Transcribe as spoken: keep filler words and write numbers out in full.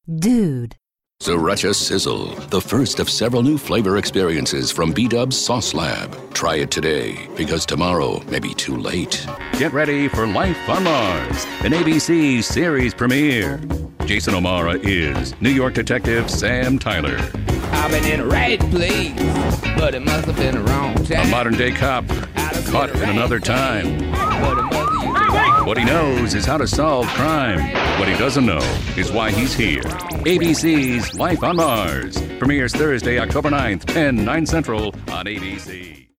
Dude. Sriracha Sizzle, the first of several new flavor experiences from B-Dub's Sauce Lab. Try it today, because tomorrow may be too late. Get ready for Life on Mars, an A B C series premiere. Jason O'Mara is New York detective Sam Tyler. I've been in the right place, but it must have been the wrong time. A modern-day cop caught in another time. But it must have used the wrong What he knows is how to solve crime. What he doesn't know is why he's here. A B C's Life on Mars premieres Thursday, October ninth, ten, nine Central on A B C.